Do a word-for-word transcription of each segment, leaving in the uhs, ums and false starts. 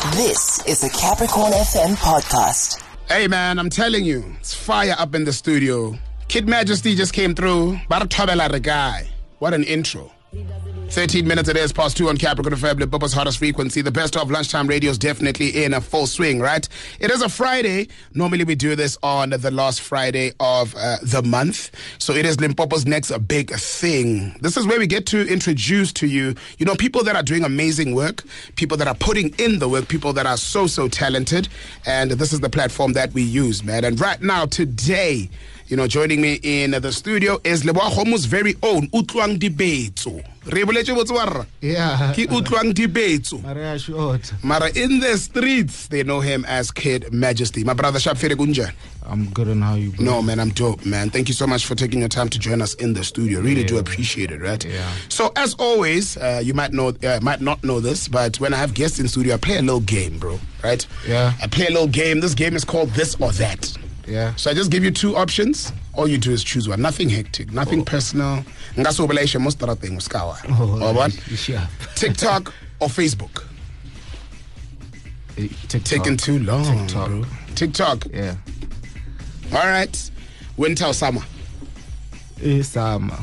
This is a Capricorn F M podcast. Hey man, I'm telling you, it's fire up in the studio. Kid Majesty just came through. Baratobela the guy. What an intro. thirteen minutes it is past two on Capricorn F M, Limpopo's hottest frequency. The best of lunchtime radio is definitely in a full swing, right? It is a Friday. Normally we do this on the last Friday of uh, the month. So it is Limpopo's next big thing. This is where we get to introduce to you, you know, people that are doing amazing work, people that are putting in the work, people that are so, so talented. And this is the platform that we use, man. And right now, today, you know, joining me in the studio is Leboa Kgomo's very own Utlwang Dibetso. Yeah. Ki Utlwang Dibetso. Maria short. Mara in the streets, they know him as Kid Majesty. My brother Shap Fere Gunja. I'm good on how you bro. No, man, I'm dope, man. Thank you so much for taking your time to join us in the studio. Really yeah. do appreciate it, right? Yeah. So as always, uh, you might know, uh, might not know this, but when I have guests in studio, I play a little game, bro. Right? Yeah. I play a little game. This game is called This or That. Yeah. So I just give you two options. All you do is choose one. Nothing hectic, nothing oh. personal. Ngasobeleshe most other thing uskawa. Oh, what? Sharp. TikTok or Facebook? TikTok. Taking too long, TikTok. bro. TikTok. Yeah. All right. Winter or summer? Eh, summer.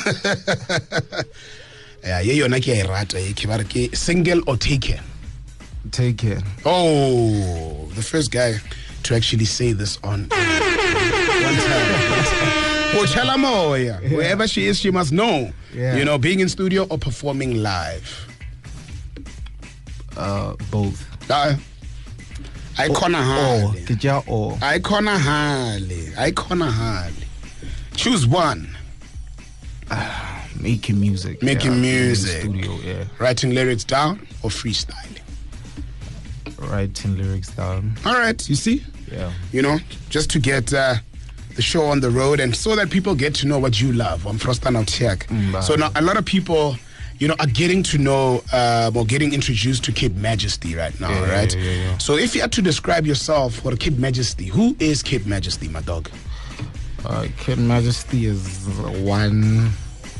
Yeah, yeah, you're not here. Single or taken? Taken. Oh, the first guy to actually say this on one time. Yeah. Wherever she is, she must know. Yeah. You know, being in studio or performing live. Uh, both. Uh, Icona Oh, Harley. did ya or? Icona Harley. Icona Harley. Choose one. Uh, making music. Making yeah. music. In the studio, yeah. Writing lyrics down or freestyling? Writing lyrics down. All right, you see? Yeah. You know, just to get uh, the show on the road and so that people get to know what you love on Frosta Nautiak. Mm, so now a lot of people, you know, are getting to know uh, or getting introduced to Kid Majesty right now, yeah, right? Yeah, yeah, yeah. So if you had to describe yourself for Kid Majesty, who is Kid Majesty, my dog? Uh, Kid Majesty is one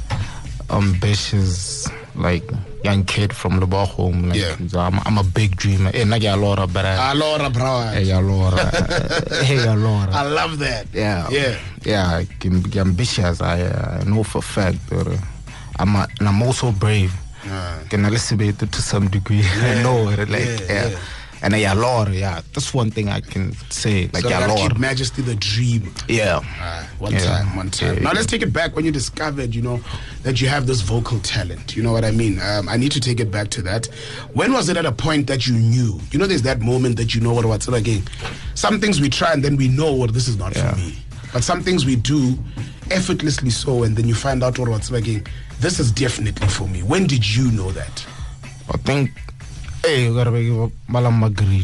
ambitious, like, young kid from the bar home. Like, Yeah. so I'm, I'm a big dreamer. Hey, not Laura, but I. Alora, bro. Hey, Laura. Hey, Laura. I love that. Yeah. Yeah. Yeah, I can be ambitious. I, uh, I know for a fact that uh, I'm, a, and I'm also brave. Uh, Can I listen to to some degree? Yeah. I know it. Like, Yeah, yeah. yeah. And yeah, Laura, yeah. That's one thing I can say. Like, so yeah, that Laura. Kid Majesty, the dream. Yeah. Uh, one Yeah. time, one time. Yeah, now yeah. let's take it back when you discovered, you know, that you have this vocal talent. You know what I mean? Um, I need to take it back to that. When was it at a point that you knew? You know, there's that moment that you know what what's again. Some things we try and then we know what this is not Yeah. for me. But some things we do effortlessly so, and then you find out what what's again. This is definitely for me. When did you know that? I think, hey, you gotta be Malam Marguerite.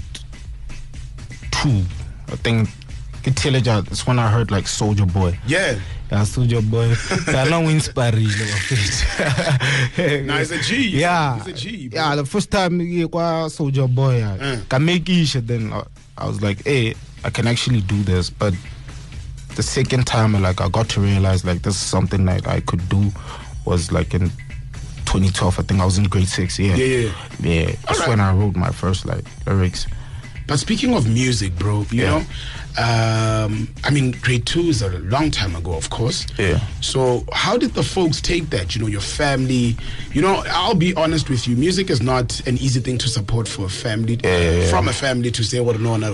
Two. I think, it's when I heard like Soldier Boy. Yeah. Yeah, Soldier Boy. I don't inspire you. Now it's a G. Yeah. It's a G. Bro. Yeah, the first time you got Soldier Boy, I Mm. can make it, then I, I was like, hey, I can actually do this. But the second time, like, I got to realize like this is something that I could do was like in twenty twelve. I think I was in grade six. Yeah. Yeah, yeah. Yeah. That's right. when I wrote my first like lyrics. But speaking of music, bro, you Yeah. know, um, I mean, grade two is a long time ago, of course. Yeah. So how did the folks take that? You know, your family, you know, I'll be honest with you, music is not an easy thing to support for a family, Yeah, yeah, yeah. from a family to say, well, no, no,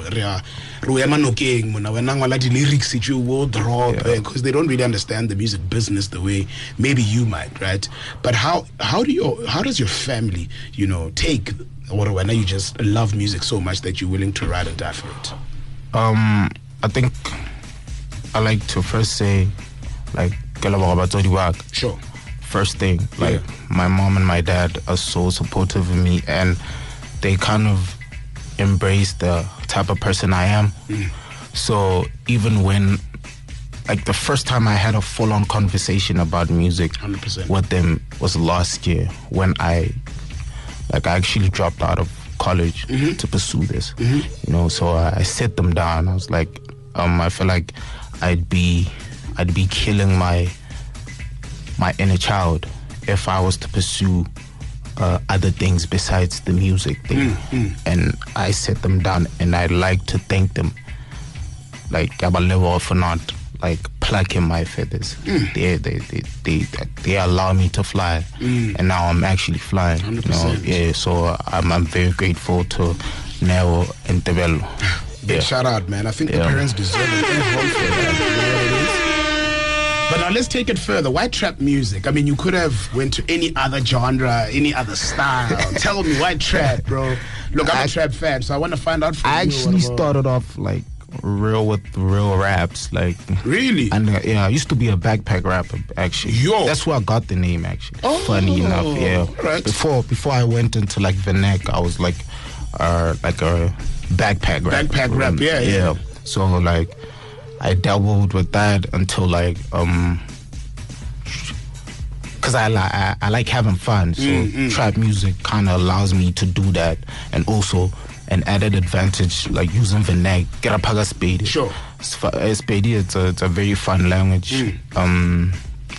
lyrics that you will drop, Yeah. because they don't really understand the music business the way maybe you might, right? But how, how do you, how does your family, you know, take, or when you just love music so much that you're willing to ride or die for it? Um, I think I like to first say, like, Sure. first thing, like, Yeah. my mom and my dad are so supportive of me, and they kind of embrace the type of person I am. Mm. So even when, like, the first time I had a full-on conversation about music one hundred percent. with them was last year when I, like, I actually dropped out of college Mm-hmm. to pursue this. You know, so I, I set them down. I was like, um, I feel like I'd be, I'd be killing my, my inner child if I was to pursue uh, other things besides the music thing, Mm, mm. and I set them down, and I like to thank them, like Abalewo for not like plucking my feathers. Mm. They, they they they they allow me to fly, Mm. and now I'm actually flying. one hundred You know, percent. yeah. So I'm I'm very grateful to Neo and Tebello. Big Yeah. shout out, man. I think the Yeah. parents deserve it. Everyone for that. You know what it is? But now let's take it further. Why trap music? I mean, you could have went to any other genre, any other style. Tell me, why trap, bro? Look, I'm a I- trap fan, so I want to find out from I you. actually what about- started off like real with real raps, like. Really? And uh, yeah, I used to be a backpack rapper actually. Yo. That's where I got the name actually. Oh, Funny enough, yeah. right. Before before I went into like Vanek, I was like, uh, like a backpack rapper. Backpack rap, yeah, yeah. So like, I dabbled with that until like um. Cause I like I, I like having fun, so Mm, mm. trap music kind of allows me to do that, and also an added advantage like using Vanek, get a paga spade. Sure. Spade, it's a it's a very fun language. Mm. Um,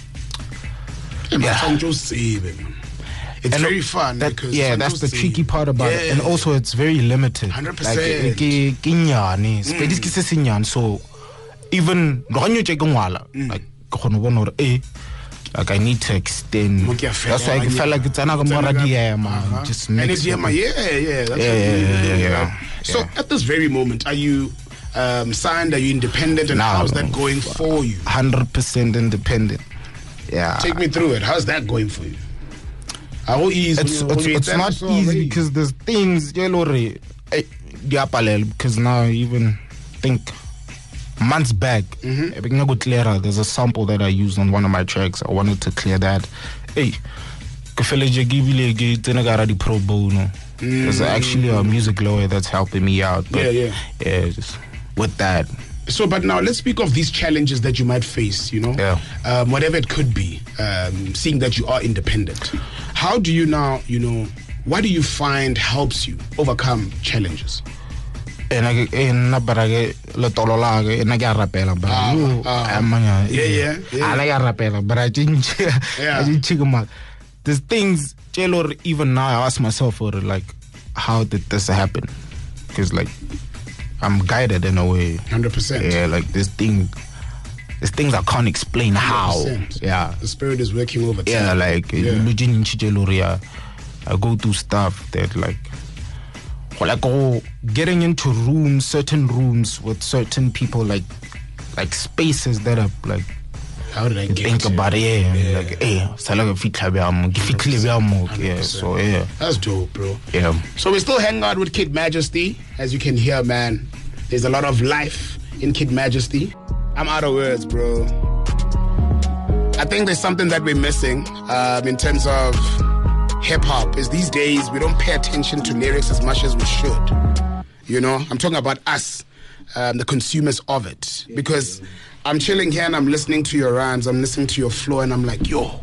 Yeah, Yeah. man, just say it, man. It's and very fun that- because yeah, some that's just the say- tricky part about it, and Yeah. also it's very limited. one hundred Like, percent. ke- ke nyane, Spade is ke se senyane, so even lo ganyo tse ke ngwala, Mm. like ke kgona ho bona hore, eh, like I need to extend. Mo ke a fela That's why I ganye. feel like it's another more Tsena ka- diema, Uh-huh. just And mix it's it yeah, with- yeah, yeah. That's Yeah, what yeah, we yeah, do, yeah, you yeah. know. So Yeah. at this very moment, are you um, signed? Are you independent? And Nah, how's that going for you? one hundred percent independent. Yeah. Take me through it. How's that going for you? How easy? It's it's, it's not easy because there's things yellow re eh, diapalel, because now I even think months back mm-hmm. there's a sample that I used on one of my tracks. I wanted to clear that. Hey, ke fele je ke bile ke tsena ka ra di pro bono. There's actually a music lawyer that's helping me out. But Yeah, yeah. yeah, just with that. So, but now let's speak of these challenges that you might face, you know, Yeah. um, whatever it could be, um, seeing that you are independent. How do you now, you know, what do you find helps you overcome challenges? And I and bara ke le tolo la ke ena ke a rapela ba Ah, yo ah. amanya Yeah, yeah, yeah. ala ya rapela but I didn't Yeah. I didn't check them out. There's things Taylor, even now I ask myself for like how did this happen, because like I'm guided in a way. one hundred percent. Yeah, like this thing there's things I can't explain how. one hundred percent. Yeah. The spirit is working over time. Yeah, like Yeah. imagine in Chicheloria, I go through stuff that like, like oh, getting into rooms, certain rooms with certain people, like, like spaces that are like. How did I You get think here? about it, yeah, Yeah. like, hey, salaga fitla biamo, gifikle biamo, yeah. So yeah, That's dope, bro. yeah. So we still hang out with Kid Majesty. As you can hear, man, there's a lot of life in Kid Majesty. I'm out of words, bro. I think there's something that we're missing um, in terms of hip-hop is these days we don't pay attention to lyrics as much as we should. You know, I'm talking about us, um, the consumers of it. Because I'm chilling here and I'm listening to your rhymes, I'm listening to your flow, and I'm like, yo,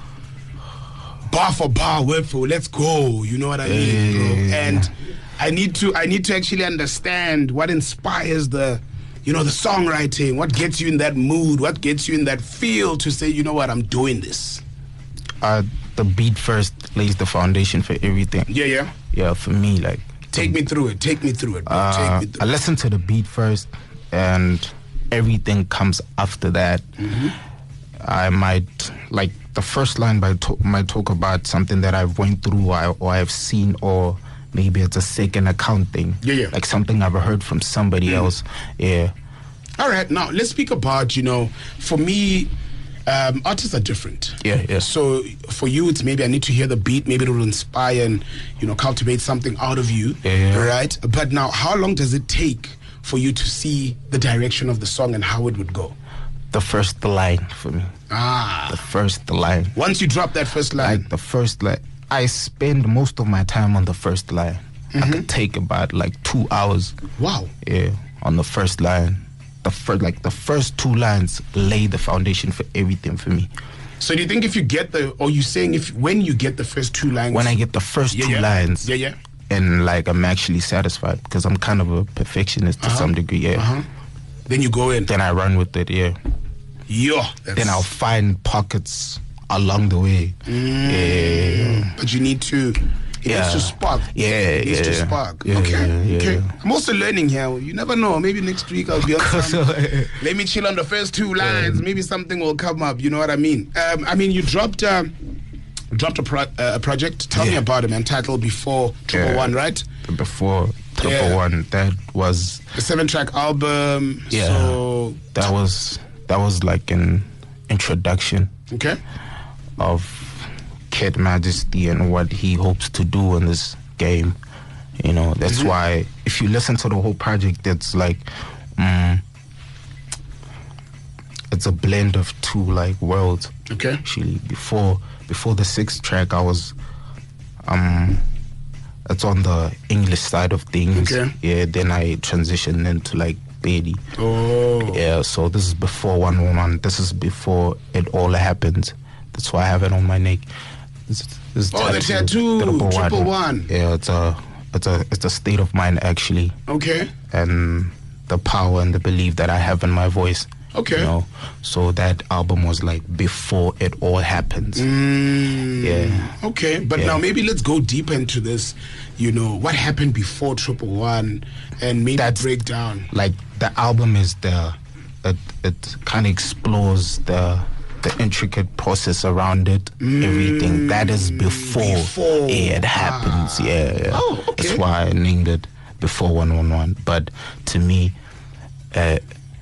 bar for bar, word for word, let's go. You know what I mean, bro? Yeah. And I need to I need to actually understand what inspires the, you know, the songwriting, what gets you in that mood, what gets you in that feel to say, you know what, I'm doing this. Uh, the beat first lays the foundation for everything. Yeah, yeah. Yeah, for me, like. Take me through it. Take me through it, bro. Uh, Take me I through it. listen to the beat first, and everything comes after that. Mm-hmm. I might like the first line might talk, might talk about something that I've went through or, or I've seen, or maybe it's a second account thing. Yeah, yeah. Like something I've heard from somebody else. Yeah. All right, now let's speak about, you know, for me, um, artists are different. Yeah, yeah. So for you, it's maybe I need to hear the beat, maybe it will inspire and, you know, cultivate something out of you. Yeah, yeah. Right? But now, how long does it take for you to see the direction of the song and how it would go? The first line for me. Ah. The first line. Once you drop that first line. Like the first line. I spend most of my time on the first line. Mm-hmm. I could take about like two hours. Wow. Yeah, on the first line. The first, like the first two lines lay the foundation for everything for me. So do you think if you get the, or you saying if when you get the first two lines? When I get the first Yeah, two yeah. lines, Yeah, yeah. and like I'm actually satisfied because I'm kind of a perfectionist to Uh-huh. some degree. Yeah. Uh-huh. Then you go in. Then I run with it. Yeah. Yo. That's, Then I'll find pockets along the way. Mm. Yeah. But you need to. It Yeah. needs to spark. Yeah, It needs yeah, to yeah. spark. Yeah, okay. yeah, yeah, okay. yeah. I'm also learning here. You never know. Maybe next week I'll be on some. Let me chill on the first two lines. Maybe something will come up. You know what I mean? Um, I mean, you dropped um, dropped a, pro- uh, a project. Tell me Yeah. about it, man. Titled Before Triple Yeah. One, right? Before Triple Yeah. One, that was A seven-track album. Yeah. So that was that was like an introduction okay. of Kid Majesty and what he hopes to do in this game. You know, that's Mm-hmm. why if you listen to the whole project, it's like mm, it's a blend of two like worlds. Okay. Actually, before before the sixth track, I was um, it's on the English side of things. Okay. Yeah. Then I transitioned into like Pedi. Oh. Yeah. So this is before one one one. This is before it all happened. That's why I have it on my neck. This, this Oh, the tattoo, triple one. Yeah. It's a it's a it's a state of mind actually, Okay. and the power and the belief that I have in my voice. Okay. You know, so that album was like before it all happens. Mm, Yeah. Okay, but Yeah. now maybe let's go deeper into this. You know, what happened before Triple One, and maybe That's- break down. Like the album is the it it kind of explores the the intricate process around it, everything that is before, Mm, Before. yeah, it happens. Ah. Yeah, yeah. Oh, okay. That's why I named it Before one one one. But to me, uh,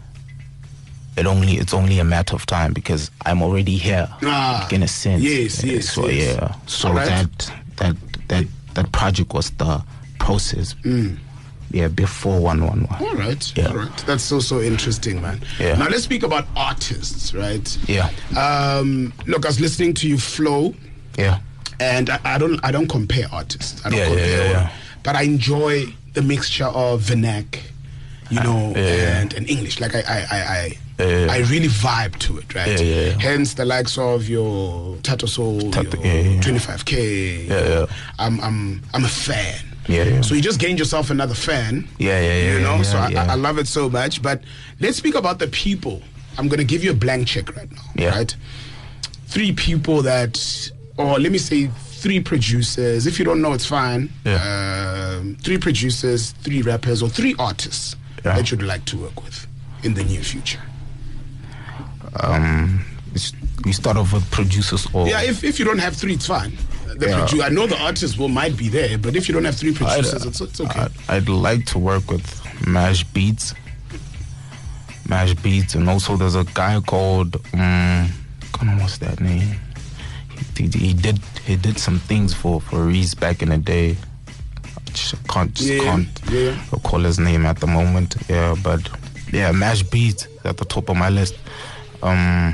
it only it's only a matter of time because I'm already here. Ah, in a sense. yes, Yeah, yes, So yes. yeah, so All right. that that that that project was the process. Mm. Yeah, before one one one. All right, Yeah. all right. That's so so interesting, man. Yeah. Now let's speak about artists, right? Yeah, Um, look, I was listening to you flow, yeah, and I, I don't I don't compare artists. I don't Yeah, yeah, compare, yeah, yeah. but I enjoy the mixture of vernac, you know, yeah, yeah. and and English. Like I I I. I Yeah, yeah. I really vibe to it, right? Yeah, yeah, yeah. Hence the likes of your Tato Soul, Tato- your yeah, yeah. twenty-five K. Yeah, yeah. I'm I'm I'm a fan. Yeah, yeah. So you just gained yourself another fan. Yeah, yeah, yeah, You know, yeah, so I, yeah. I love it so much. But let's speak about the people. I'm gonna give you a blank check right now. Yeah. Right? Three people that, or let me say three producers. If you don't know, it's fine. Yeah. Um, three producers, three rappers, or three artists Yeah. that you'd like to work with in the near future. Um, it's- we start off with producers or Yeah, if, if you don't have three, it's fine. The Yeah. produ- I know the artists will might be there, but if you don't have three producers, it's, it's okay. I'd, I'd like to work with Mash Beats, Mash Beats, and also there's a guy called um, God, what's that name? He, he, he did he did some things for for Reese back in the day. I just can't just Yeah, can't yeah. recall his name at the moment. Yeah, but yeah, Mash Beats at the top of my list. Um.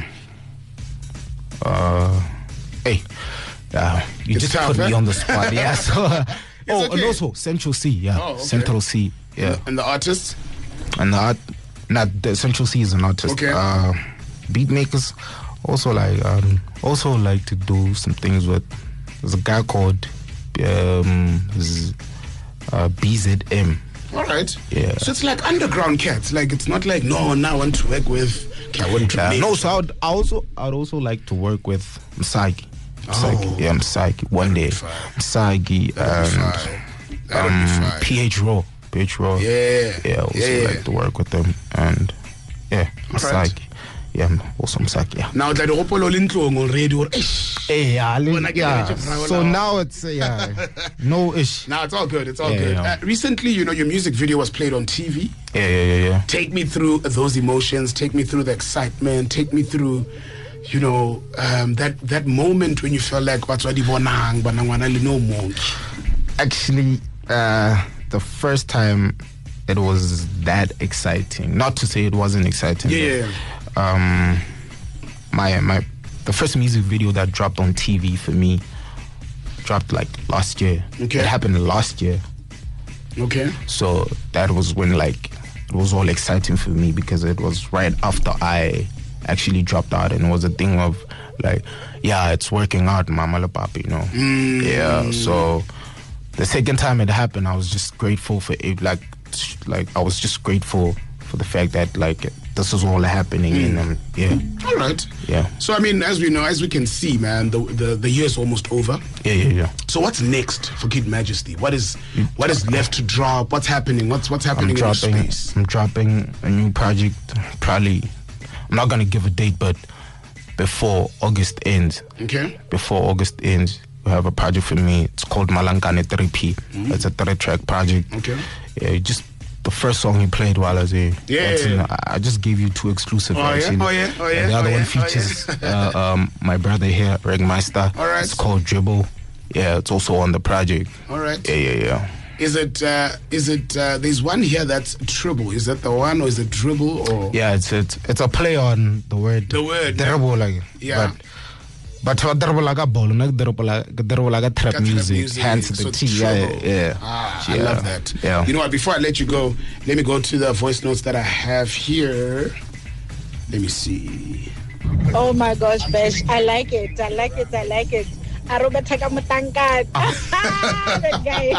Uh. Hey. Uh, you It's just tough, put me eh? on the spot. Yeah. So. Uh, oh, and okay. also Central C. Yeah. Oh, okay. Central C. Yeah. And the artists? And the art, not the Central C is an artist. Okay. Uh, beat makers also like um, also like to do some things with. There's a guy called um, Z, uh, B Z M. All right. Yeah. So it's like underground cats. Like it's not like no, now I want to work with. Okay, I want to Yeah, make. no, so I'd I also I'd also like to work with Msagi. Msagi. Oh. Yeah, Msagi. One day. fine. Msagi That'll be and fine. That'll be um, fine. P H Raw. P H Raw. Yeah. Yeah, also Yeah. like to work with them and yeah, All right. Msagi. Yeah, also Msagi. Yeah. Now that the Opolo Lintlong already or ish. Hey, yeah, When I get yeah. rich, bro, So now- now it's uh, yeah, no ish. Now it's all good. It's all Yeah, good. yeah. Uh, recently, you know, your music video was played on T V. Yeah, yeah, yeah, yeah. Take me through those emotions. Take me through the excitement. Take me through, you know, um, that that moment when you felt like what's what bonang banangwana no more. Actually, uh, the first time it was that exciting. Not to say it wasn't exciting. Yeah. But, um, my my the first music video that dropped on T V for me dropped like last year. Okay. It happened last year. Okay. So that was when like it was all exciting for me because it was right after I actually dropped out, and it was a thing of like, yeah, it's working out, mama la papi, you know. Mm. Yeah. So the second time it happened, I was just grateful for it. Like, like I was just grateful for the fact that like this is all happening. Mm. And um, yeah. All right. Yeah. So I mean, as we know, as we can see, man, the the, the year is almost over. Yeah, yeah, yeah. So what's next for Kid Majesty? What is what is left to drop? What's happening? What's what's happening I'm dropping, in your space? I'm dropping a new project. Probably, I'm not gonna give a date, but before August ends. Okay. Before August ends, we have a project for me. It's called Malangane three P. Mm-hmm. It's a three-track project. Okay. Yeah, just the first song he played while I was there. Yeah. That's, you know, I just gave you two exclusive. Oh actually. yeah. Oh yeah. Oh yeah. And the other oh, one yeah. features oh, yeah. uh, um, my brother here, Regmeister. All right. It's called Dribble. Yeah, it's also on the project. All right. Yeah, yeah, yeah. Is it? Uh, is it? Uh, there's one here that's Dribble. Is that the one, or is it Dribble? Or yeah, it's it's it's a play on the word. The word. Dribble, like yeah. But, but what dribble like a ball, not dribble like dribble like a trap music. music. Hence the So T. Yeah, yeah, yeah. Ah, yeah. I love that. Yeah. You know what? Before I let you go, let me go to the voice notes that I have here. Let me see. Oh my gosh, Besh, I like it. I like it. I like it. Aruba Takamutanga. That guy.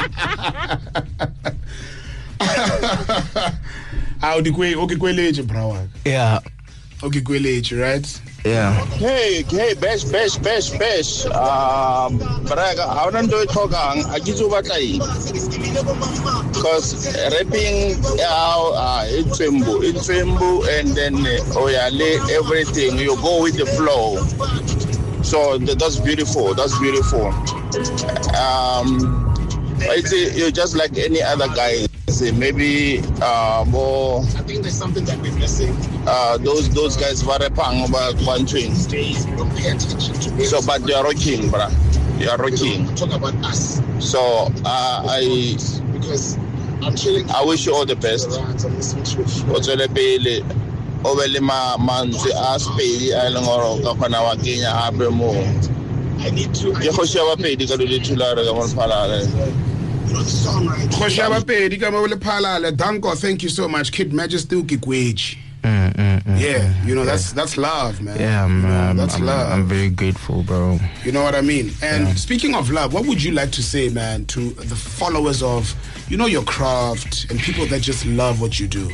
How do you okay, kweleje, bro? Yeah. Okay, kweleje, right? Yeah. Hey, hey, Besh, Besh, Besh, Besh. Um, Braga, I don't do it talking. I give you what I because rapping, uh, it's Twimbo, it's Twimbo, and then oh yeah, everything. You go with the flow. So that's beautiful. That's beautiful. Um, it's a, you're just like any other guy. Maybe uh, more. I think there's something that we're missing. Uh, those those guys were rapping about one thing. Don't pay attention to it. So, but they are rocking, bruh. They are rocking. Talk about us. So, uh, I because I'm chilling. I wish you all the best. Ovelima manzi aspedi alongoro kapana wakenya abe mo. I need to. Ye khosha ba pedi ka dole thulare ka monphalale. You know the song right. Khoshaba pedi ka mo le phalale. Danko, thank you so much. Kid Majesty ukigweji. Mm, mm, mm, Yeah, you know yeah. that's that's love, man. Yeah, I'm, You know, um, that's I'm, love. I'm very grateful, bro. You know what I mean? And Yeah. speaking of love, what would you like to say, man, to the followers of, you know, your craft and people that just love what you do?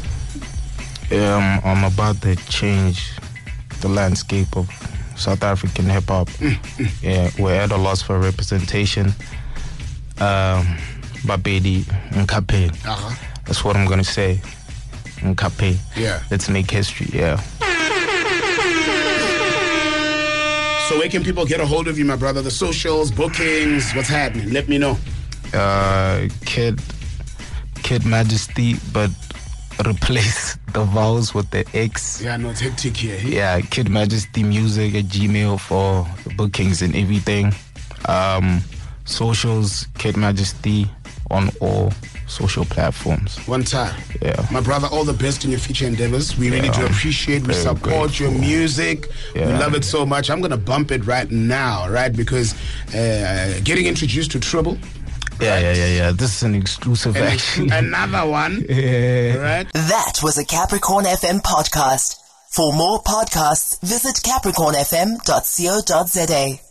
Um, I'm about to change the landscape of South African hip hop. Yeah, we're at a loss for representation. Um, Babedi Nkape. Uh-huh. That's what I'm gonna say. Nkape. Yeah. Let's make history. Yeah. So where can people get a hold of you, my brother? The socials, bookings, what's happening? Let me know. Uh, Kid, Kid Majesty, but replace the vowels with the X. Yeah, no, it's hectic here. Hey? Yeah, Kid Majesty Music at Gmail for the bookings and everything. Um, socials, Kid Majesty on all social platforms. One time. Yeah. My brother, all the best in your future endeavors. We really Yeah. do appreciate, we Very support your grateful. music. We Yeah. love it so much. I'm going to bump it right now, right? Because uh, getting introduced to Trouble. Yeah, yeah, yeah, yeah. This is an exclusive, And actually. another one. Yeah. Right? That was a Capricorn F M podcast. For more podcasts, visit capricorn f m dot co dot za.